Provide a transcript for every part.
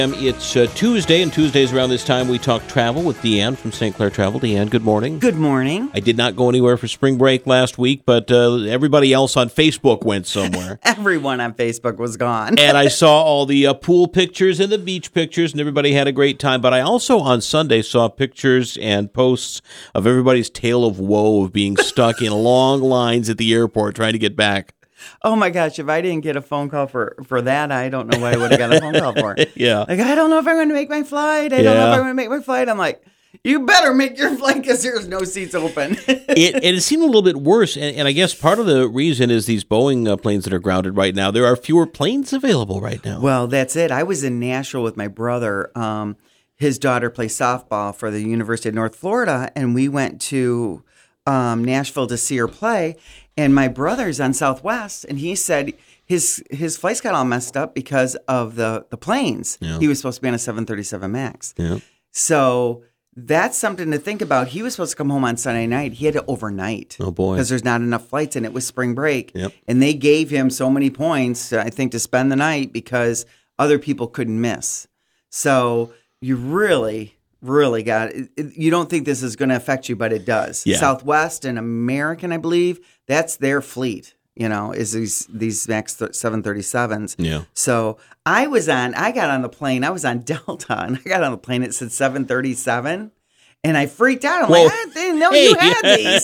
It's Tuesday, and Tuesdays around this time we talk travel with Deanne from St. Clair Travel. Deanne, good morning. Good morning. I did not go anywhere for spring break last week, but everybody else on Facebook went somewhere. Everyone on Facebook was gone. And I saw all the pool pictures and the beach pictures, and everybody had a great time. But I also on Sunday saw pictures and posts of everybody's tale of woe of being stuck in long lines at the airport trying to get back. Oh my gosh, if I didn't get a phone call for that, I don't know what I would have got a phone call for. Yeah. Like, I don't know if I'm going to make my flight. I don't know if I'm going to make my flight. I'm like, you better make your flight because there's no seats open. It seemed a little bit worse, and I guess part of the reason is these Boeing planes that are grounded right now. There are fewer planes available right now. Well, that's it. I was in Nashville with my brother. His daughter plays softball for the University of North Florida, and we went to Nashville to see her play. And my brother's on Southwest, and he said his flights got all messed up because of the planes. Yeah. He was supposed to be on a 737 MAX. Yeah. So that's something to think about. He was supposed to come home on Sunday night. He had to overnight. Oh, boy. Because there's not enough flights, and it was spring break. Yep. And they gave him so many points, I think, to spend the night because other people couldn't miss. So you really got it. You don't think this is going to affect you, but it does. Yeah. Southwest and American, I believe, that's their fleet, is these MAX 737s. Yeah. So I got on the plane. I was on Delta, and I got on the plane. It said 737. And I freaked out. I'm like, I didn't know you had these.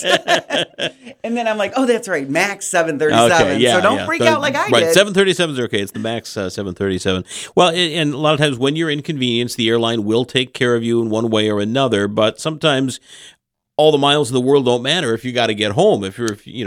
And then I'm like, oh, that's right, MAX 737. Okay, yeah, so don't freak out like I right, did. 737s are okay. It's the MAX 737. Well, and a lot of times when you're inconvenienced, the airline will take care of you in one way or another. But sometimes all the miles in the world don't matter if you got to get home. If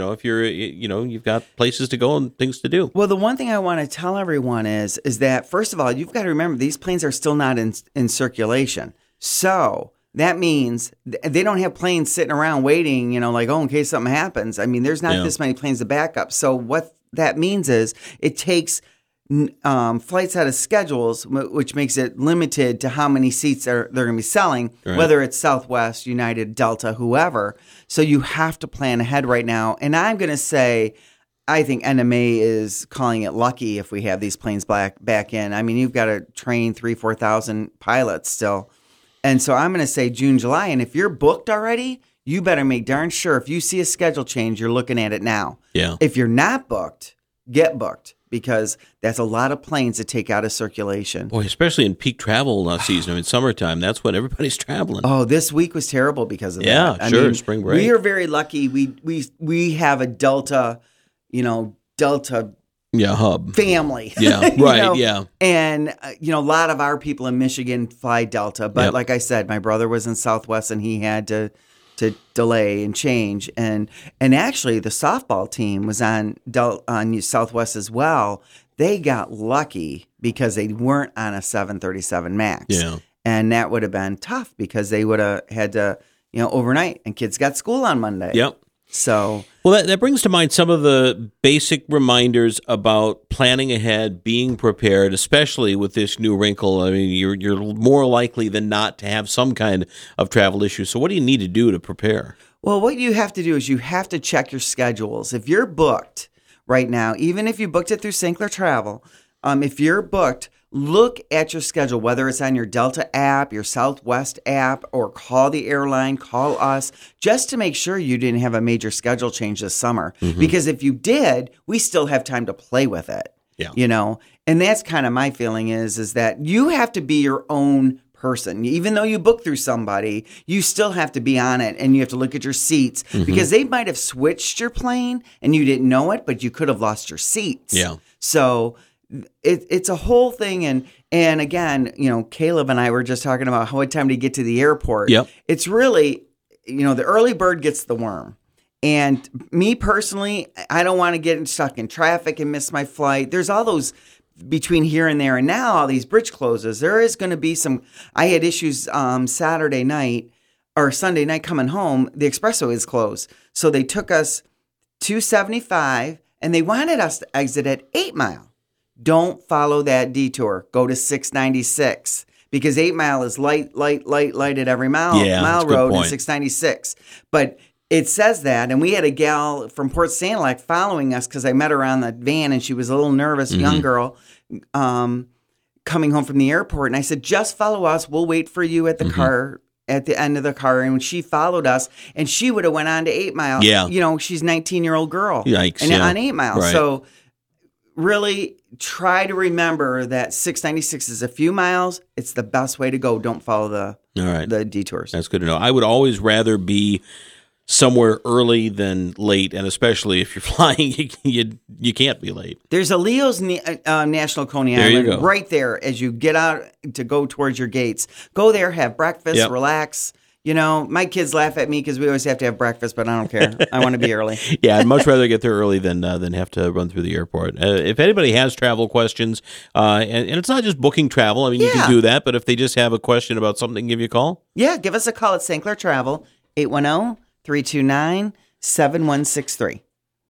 you've got places to go and things to do. Well, the one thing I want to tell everyone is that first of all, you've got to remember these planes are still not in circulation. So that means they don't have planes sitting around waiting, in case something happens. I mean, there's not this many planes to back up. So what that means is it takes flights out of schedules, which makes it limited to how many seats they're going to be selling, right, whether it's Southwest, United, Delta, whoever. So you have to plan ahead right now. And I'm going to say, I think NMA is calling it lucky if we have these planes back in. I mean, you've got to train 3,000-4,000 pilots still. And so I'm going to say June, July. And if you're booked already, you better make darn sure if you see a schedule change, you're looking at it now. Yeah. If you're not booked, get booked because that's a lot of planes to take out of circulation. Boy, especially in peak travel season. I mean, summertime, that's when everybody's traveling. Oh, this week was terrible because of that. Yeah, sure, spring break. We are very lucky. We have a Delta, hub family. Yeah, right. Yeah, and a lot of our people in Michigan fly Delta, but like I said, my brother was in Southwest and he had to delay and change, and actually the softball team was on Southwest as well. They got lucky because they weren't on a 737 MAX. Yeah, and that would have been tough because they would have had to overnight, and kids got school on Monday. Yep. So, well, that brings to mind some of the basic reminders about planning ahead, being prepared, especially with this new wrinkle. I mean, you're more likely than not to have some kind of travel issue. So what do you need to do to prepare? Well, what you have to do is you have to check your schedules. If you're booked right now, even if you booked it through St. Clair Travel, if you're booked, look at your schedule, whether it's on your Delta app, your Southwest app, or call the airline, call us, just to make sure you didn't have a major schedule change this summer. Mm-hmm. Because if you did, we still have time to play with it. Yeah. And that's kind of my feeling is that you have to be your own person. Even though you book through somebody, you still have to be on it, and you have to look at your seats because they might have switched your plane and you didn't know it, but you could have lost your seats. Yeah. So it's a whole thing, and again, Caleb and I were just talking about what time to get to the airport. Yep. It's really, the early bird gets the worm. And me personally, I don't want to get stuck in traffic and miss my flight. There's all those between here and there, and now all these bridge closes. There is going to be some. I had issues Saturday night or Sunday night coming home. The expressway is closed, so they took us to 75, and they wanted us to exit at 8 Mile. Don't follow that detour. Go to 696 because 8 Mile is light at every mile road and 696. But it says that, and we had a gal from Port Sanilac following us because I met her on the van and she was a little nervous, young girl. coming home from the airport, and I said, just follow us. We'll wait for you at the car, at the end of the car. And she followed us, and she would have went on to 8 Mile. Yeah. You know, she's a 19-year-old girl. Yikes, And yeah. on 8 Mile. Right. So really try to remember that 696 is a few miles. It's the best way to go. Don't follow All right. the detours. That's good to know. I would always rather be somewhere early than late, and especially if you're flying, you can't be late. There's a Leo's National Coney There you Island go. right there as you get out to go towards your gates. Go there, have breakfast, Yep. relax. You know, my kids laugh at me because we always have to have breakfast, but I don't care. I want to be early. Yeah, I'd much rather get there early than have to run through the airport. If anybody has travel questions, and it's not just booking travel, I mean, you Yeah. can do that, but if they just have a question about something, give you a call. Yeah, give us a call at St. Clair Travel, 810-329-7163.